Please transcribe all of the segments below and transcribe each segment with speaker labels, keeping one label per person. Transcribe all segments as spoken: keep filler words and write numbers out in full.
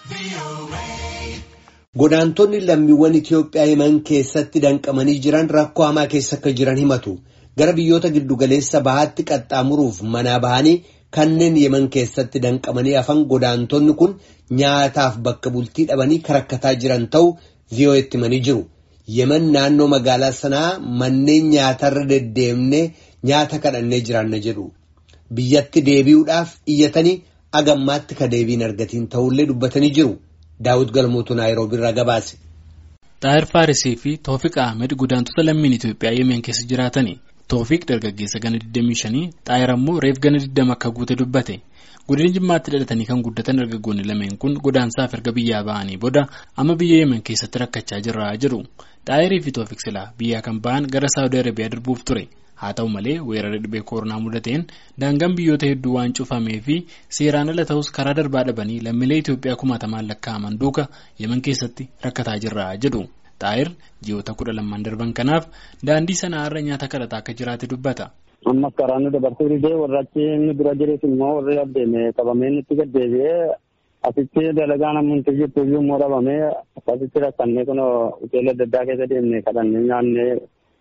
Speaker 1: Godaantonni lammiiwwan Itoophiyaa Yemen keessatti danqamanii jiran rakkoo hamaa keessa akka jiran himatu. Gara biyyoota giddugaleessa bahaatti qaxxaamuruuf manaa bahanii kanneen Yemen keessatti danqamanii hafan godaantonni kun nyaataaf bakka bultii dhabanii karakkataa jiran ta'uu V O A'tti himanii jiru. Yemen naannoo magaalaa sanaa manneen nyaatarra deddeemnee nyaata kadhannee jiraanna jedhu. Biyyatti deebi'uudhaaf iyyatanii agammaatti ka deebiin argatiin ta'ullee dubbatanii jiru. Daawud Galmootu Naayiroobii irraa gabaase.
Speaker 2: Xaahir Faarisii fi Toofiq Ahmed godaantota lammiin Itoophiyaa Yemen keessa jiraatani. Toofiq dargaggeessa gana digdamii shanii, Xaahir ammoo reef gana digdama akka guute dubbate. Godina Jimmaatti dhalatanii kan guddatan dargaggoonni lameen kun godaansaaf erga biyyaa ba'anii booda amma biyya Yemen keessatti rakkachaa jirra jedhu. Xaahirii fi Toofiq silaa biyyaa kan ba'an gara Saawudii Arabiyaa darbuuf ture. Haa ta'u malee weerara dhibee koronaa mudateen daangaan biyyoota hedduu waan cufamee fi seeraan ala ta'us karaa darbaa dhabanii lammiilee Itoophiyaa kumaatamaan lakkaa'aman duuka Yemen keessatti rakkataa jirra jedhu. Xaahir ji'oota kudha lamaan darban kanaaf daandii sanaa irra nyaata kadhataa akka jiraate dubbata.
Speaker 3: Amma karaan dabarsuu didee warra achi inni dura jirees immoo warri abdeeme qabamee nutti gaddeebi'ee asitti dalagaa namoonni jirtu iyyuu immoo dhabamee akkasitti rakkannee kun hoteela adda addaa keessa deemnee kadhannee nyaannee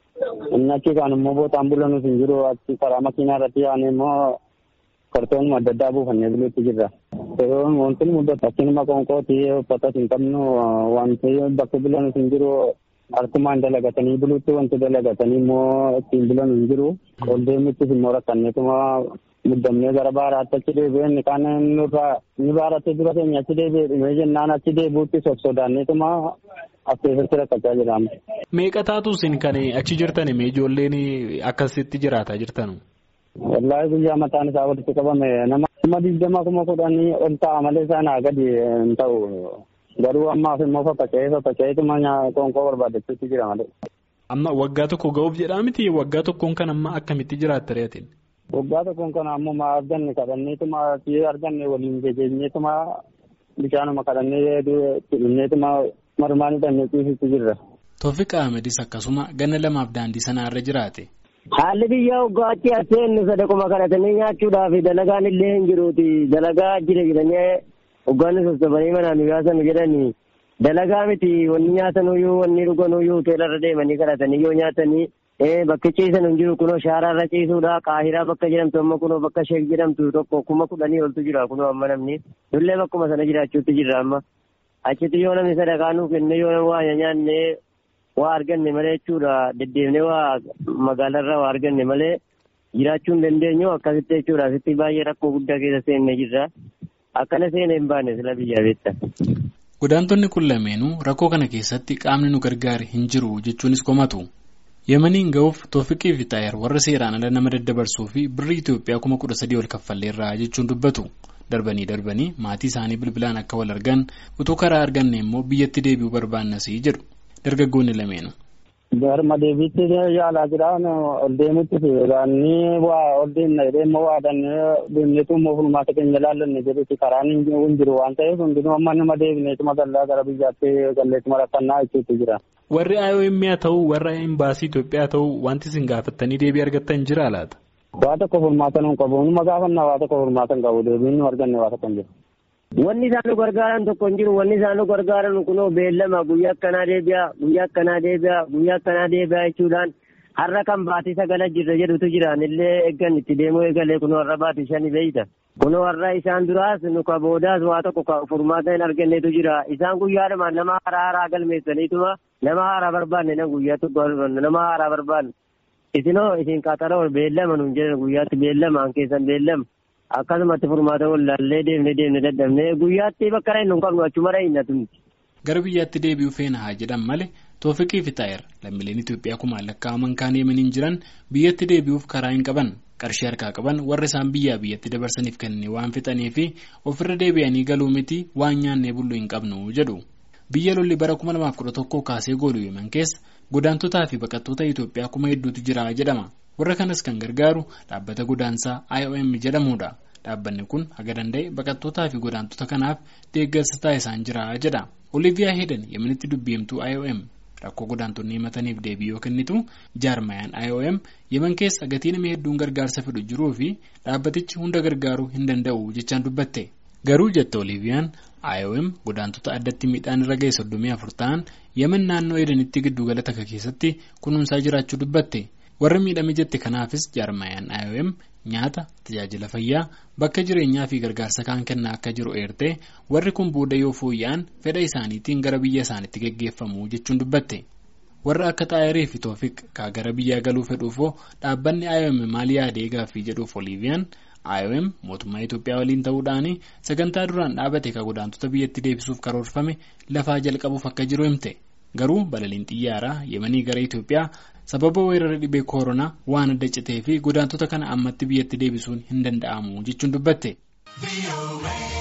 Speaker 3: inni achi kaan immoo bootaan bulanus hin jiru achi karaa makiinaa irratti yaa'anii immoo kartoonuma adda addaa buufannee buluutti jirra. Wanti nu mudatu akkinuma qoonqootii uffatas hin qabnu wanti bakka bulanus hin jiru. Harkumaan dalagatanii buluutti wanti dalagatanii immoo ittiin bulan hin jiru. Ol deemuuttis immoo rakkanneetuma muddamnee gara baaraatti achi deebi'een kaan inni baaratti dura keenya achi deebi'ee dhumee jennaan achi deebi'uuttis of sodaanneetuma as keessatti rakkachaa jiraama.
Speaker 2: Meeqa taatu isin kan achi jirtan mee ijoolleen akkasitti jiraataa jirtan?
Speaker 3: Wallaahi guyyaa mataan isaa walitti qabame nama digdama kuma kudhanii ol ta'a malee isaanaa gadi hin ta'u. Garuu ammaaf immoo faffaca'ee faffaca'eetuma qoonqoo barbaadechuutti jira malee.
Speaker 2: Amma waggaa tokko ga'uuf jedhaa miti waggaa tokkoon kan amma akkamitti jiraatta reetin?
Speaker 3: Waggaa tokkoon kan ammoo maa arganne kadhanneetuma fi arganne waliin jejeenyeetuma bishaanuma kadhannee dhimneetuma marmaan hidhannee ciisitti jirra.
Speaker 2: Toofiq Ahmedis akkasuma ganna lamaaf daandii sanaa irra jiraate.
Speaker 4: Haalli biyyaa waggaatti aseen sadaquma kadhatanii nyaachuudhaaf dalagaan illee hin jiruuti. Dalagaa jira jedhanii Hoggaanni sossobanii manaan yaasan jedhanii dalagaa miti wanni nyaatan uyyuu wanni dhugan uyyuu hoteelarra deemanii kadhatanii yoo nyaatanii bakka ciisan hin jiru kunoo shaaraarra ciisuudha qaahiraa bakka jedhamtu amma kunoo bakka sheek jedhamtu tokko kuma kudhanii oltu jira kunoo amma namni dullee bakkuma sana jiraachuutti jirra amma achitti yoo namni sadaqaa nuuf kenne yoo waa nyaannee waa arganne malee jechuudha deddeemnee waa magaalarra waa arganne malee jiraachuu hin dandeenyu akkasitti jechuudha asitti baay'ee rakkoo guddaa keessa seennee jirra. Akkana seenaa hin baane sila biyyaa beektan.
Speaker 2: Godaantonni kun lameenuu rakkoo kana keessatti qaamni nu gargaare hin jiru jechuunis komatu. Yemeniin ga'uuf Toofiqii fi Xaahir warra seeraan ala nama daddabarsuu fi birrii Itoophiyaa kuma kudha sadii ol kaffalleerraa jechuun dubbatu. Darbanii darbanii maatii isaanii bilbilaan akka wal argan utuu karaa arganne immoo biyyatti deebi'uu barbaannasii jedhu dargaggoonni lameenuu.
Speaker 3: Garma deebiitti yaalaa jiraan ol deemutti gaanii waa ol deemna deemma waadannee deemneetu immoo fulmaata keenya ilaallanne jedhutti karaan hin jiru waan ta'eef hundinuu amma nama deebineetuma gallaa gara biyyaatti galleetuma rakkannaa jechuutti jira.
Speaker 2: Warri I O M haa ta'u warra imbaasii Itoophiyaa ta'u wanti isin gaafattanii deebii argattan jira laata?
Speaker 3: Waa tokko fulmaata nu qabu numa gaafannaa waa tokko fulmaata hin qabu deebiin nu arganne waa tokko hin jiru.
Speaker 4: Wanni isaan nu gargaaran tokko hin jiru. Wanni isaan nu gargaaran kunoo beellama guyyaa akkanaa deebi'a guyyaa akkanaa deebi'a guyyaa akkanaa deebi'a jechuudhaan har'a kan baatii sagala jirra jedhutu jiraan illee eeggan itti deemuu eegalee kunoo har'a baatii shani beeyta. Kunoo har'a isaan duraas nu ka boodaas waa tokko furmaata hin arganneetu jira. Isaan guyyaadhuma nama haaraa haaraa galmeessaniituma nama haaraa barbaanne na guyyaa tokko nama haaraa barbaanne. Isinoo isin qaxaroo beellama nuun jedhan guyyaatti beellama an keessan beellama. Akkasumatti furmaata wallaallee deemnee deemnee dadhabnee guyyaatti bakka hin qabnu achuma raayinatu.
Speaker 2: Gara biyyaatti deebi'uu feena haa jedhan malee Toofiqii fi Xaahir lammiileen Itoophiyaa kumaan lakkaa'aman kaan Yemeniin jiran biyyatti deebi'uuf karaa hin qaban qarshii harkaa qaban warra isaan biyyaa biyyatti dabarsaniif kennee waan fixanii fi ofirra deebi'anii galuu miti waan nyaannee bulluu hin qabnu jedhu. Biyya lolli bara kuma lamaaf kudha tokkoo kaasee godhu Yemen keessa godaantotaa fi baqattoota Itoophiyaa kuma hedduutu jira jedhama. Warra kanas kan gargaaru dhaabbata godaansaa I O M jedhamudha. Dhaabbanni kun haga danda'e baqattootaa fi godaantota kanaaf deeggarsa taasisaan jira jedha. Oliviyaa Heedan Yemenitti dubbiimtuu I O M rakkoo godaantonni himataniif deebii yoo kennitu jaarmayaan I O M Yemen keessa gatii nama hedduun gargaarsa fedhu jiruu fi dhaabbatichi hunda gargaaruu hin danda'u jechaan dubbatte. Garuu jette Oliviyaan I O M godaantota addatti miidhaan irra ga'e soddomii afur ta'an Yemen naannoo Edenitti giddugala takka keessatti kunuunsaa jiraachuu dubbatte. Warri miidhame jette kanaafis jaarmayaan I O M nyaata, tajaajila fayyaa, bakka jireenyaa fi gargaarsa kaan kennaa akka jiru eertee warri kun booda yoo fooyya'an fedha isaaniitiin gara biyya isaaniitti geggeeffamu jechuun dubbatte. Warra akka Xaayirii fi Toofiq kaa gara biyyaa galuu fedhuufoo dhaabbanni I O M maal yaadee gaaffii jedhuuf Oliiviyaan I O M mootummaa Itoophiyaa waliin ta'uudhaan sagantaa duraan dhaabate ka godaantota biyyatti deebisuuf karoorfame lafaa jalqabuuf akka jiru himte. Garuu balaliin xiyyaaraa Yemanii gara Itoophiyaa sababa weerara dhibee koronaa waan adda citee fi godaantota kana ammatti biyyatti deebisuun hin danda'amu jechuun dubbatte.